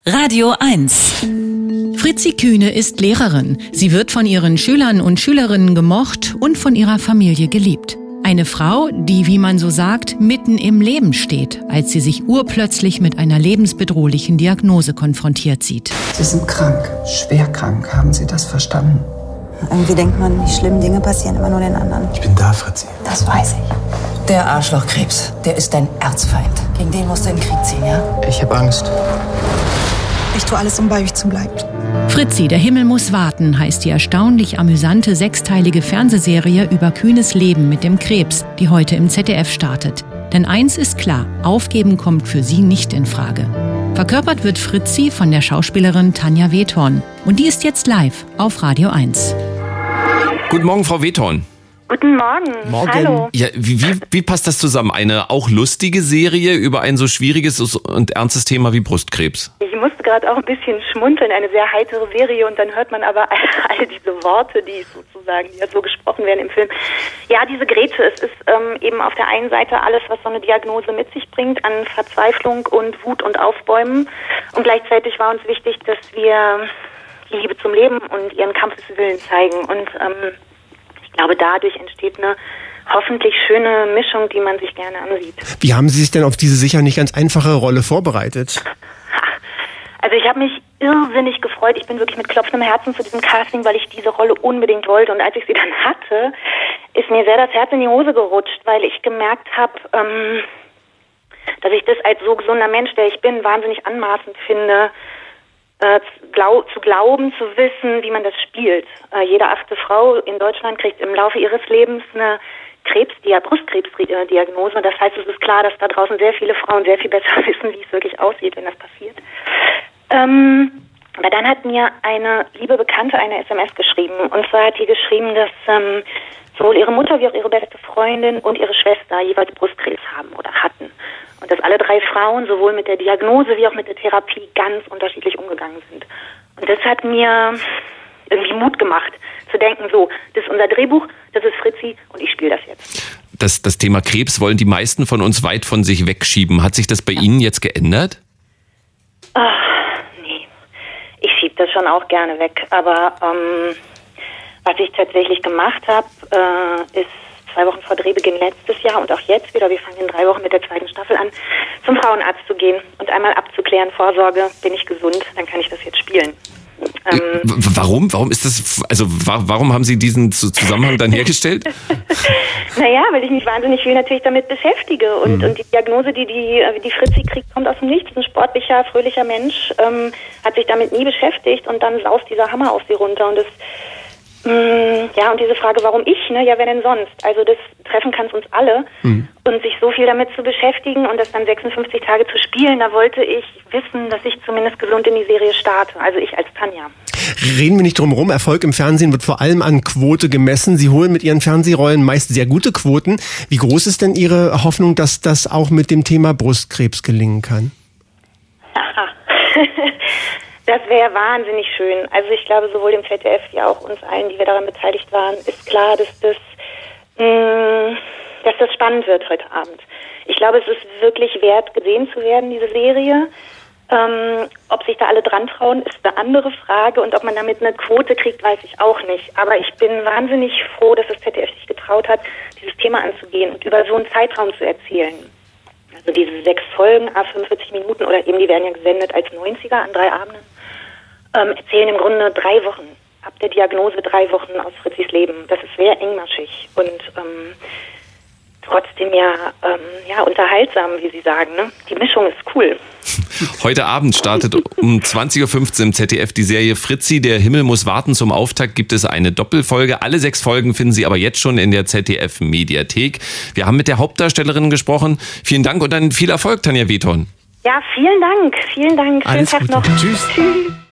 Radio 1. Fritzi Kühne ist Lehrerin. Sie wird von ihren Schülern und Schülerinnen gemocht und von ihrer Familie geliebt. Eine Frau, die, wie man so sagt, mitten im Leben steht, als sie sich urplötzlich mit einer lebensbedrohlichen Diagnose konfrontiert sieht. Sie sind krank, schwer krank. Haben Sie das verstanden? Irgendwie denkt man, die schlimmen Dinge passieren immer nur den anderen. Ich bin da, Fritzi. Das weiß ich. Der Arschlochkrebs, der ist dein Erzfeind. Gegen den musst du in den Krieg ziehen, ja? Ich habe Angst. Ich tue alles, um bei euch zu bleiben. Fritzi, der Himmel muss warten, heißt die erstaunlich amüsante sechsteilige Fernsehserie über Kühnes Leben mit dem Krebs, die heute im ZDF startet. Denn eins ist klar, aufgeben kommt für sie nicht in Frage. Verkörpert wird Fritzi von der Schauspielerin Tanja Wethorn. Und die ist jetzt live auf Radio 1. Guten Morgen, Frau Wethorn. Guten Morgen. Hallo. Ja, wie passt das zusammen? Eine auch lustige Serie über ein so schwieriges und ernstes Thema wie Brustkrebs? Ich musste gerade auch ein bisschen schmunzeln, eine sehr heitere Serie, und dann hört man aber all diese Worte, die sozusagen, die ja so gesprochen werden im Film. Ja, diese Grätsche, es ist eben auf der einen Seite alles, was so eine Diagnose mit sich bringt, an Verzweiflung und Wut und Aufbäumen. Und gleichzeitig war uns wichtig, dass wir die Liebe zum Leben und ihren Kampf des Willens zeigen. Und ich glaube, dadurch entsteht eine hoffentlich schöne Mischung, die man sich gerne ansieht. Wie haben Sie sich denn auf diese sicher nicht ganz einfache Rolle vorbereitet? Also ich habe mich irrsinnig gefreut. Ich bin wirklich mit klopfendem Herzen zu diesem Casting, weil ich diese Rolle unbedingt wollte. Und als ich sie dann hatte, ist mir sehr das Herz in die Hose gerutscht, weil ich gemerkt habe, dass ich das als so gesunder Mensch, der ich bin, wahnsinnig anmaßend finde, zu glauben, zu wissen, wie man das spielt. Jede 8. Frau in Deutschland kriegt im Laufe ihres Lebens eine Brustkrebsdiagnose. Und das heißt, es ist klar, dass da draußen sehr viele Frauen sehr viel besser wissen, wie es wirklich aussieht, wenn das passiert. Aber dann hat mir eine liebe Bekannte eine SMS geschrieben. Und zwar hat die geschrieben, dass sowohl ihre Mutter wie auch ihre beste Freundin und ihre Schwester jeweils Brustkrebs haben oder hatten. Und dass alle 3 Frauen sowohl mit der Diagnose wie auch mit der Therapie ganz unterschiedlich umgegangen sind. Und das hat mir irgendwie Mut gemacht, zu denken, so, das ist unser Drehbuch, das ist Fritzi und ich spiele das jetzt. Das Thema Krebs wollen die meisten von uns weit von sich wegschieben. Hat sich das bei Ihnen jetzt geändert? Nee, ich schiebe das schon auch gerne weg. Aber was ich tatsächlich gemacht habe, ist 2 Wochen vor Drehbeginn letztes Jahr und auch jetzt wieder, wir fangen in 3 Wochen mit der 2. Staffel an, zum Frauenarzt zu gehen und einmal abzuklären, Vorsorge, bin ich gesund, dann kann ich das jetzt spielen. Warum? Warum ist das, also warum haben Sie diesen Zusammenhang dann hergestellt? Naja, weil ich mich wahnsinnig viel natürlich damit beschäftige und die Diagnose, die Fritzi kriegt, kommt aus dem Nichts. Ein sportlicher, fröhlicher Mensch, hat sich damit nie beschäftigt und dann saust dieser Hammer auf sie runter und das und diese Frage, warum ich, ne? Ja, wer denn sonst? Also das treffen kann es uns alle. Und sich so viel damit zu beschäftigen und das dann 56 Tage zu spielen, da wollte ich wissen, dass ich zumindest gesund in die Serie starte. Also ich als Tanja. Reden wir nicht drum rum. Erfolg im Fernsehen wird vor allem an Quote gemessen. Sie holen mit Ihren Fernsehrollen meist sehr gute Quoten. Wie groß ist denn Ihre Hoffnung, dass das auch mit dem Thema Brustkrebs gelingen kann? Das wäre wahnsinnig schön. Also ich glaube, sowohl dem ZDF wie auch uns allen, die wir daran beteiligt waren, ist klar, dass das spannend wird heute Abend. Ich glaube, es ist wirklich wert, gesehen zu werden, diese Serie. Ob sich da alle dran trauen, ist eine andere Frage. Und ob man damit eine Quote kriegt, weiß ich auch nicht. Aber ich bin wahnsinnig froh, dass das ZDF sich getraut hat, dieses Thema anzugehen und über so einen Zeitraum zu erzählen. Also diese 6 Folgen, 45 Minuten, oder eben die werden ja gesendet als 90er an 3 Abenden, erzählen im Grunde 3 Wochen, ab der Diagnose 3 Wochen aus Fritzis Leben. Das ist sehr engmaschig und trotzdem ja unterhaltsam, wie Sie sagen. Ne? Die Mischung ist cool. Heute Abend startet um 20.15 Uhr im ZDF die Serie Fritzi, der Himmel muss warten. Zum Auftakt gibt es eine Doppelfolge. Alle 6 Folgen finden Sie aber jetzt schon in der ZDF-Mediathek. Wir haben mit der Hauptdarstellerin gesprochen. Vielen Dank und dann viel Erfolg, Tanja Wethorn. Ja, vielen Dank. Schönen Alles Tag Gute. noch. Tschüss. Tschüss.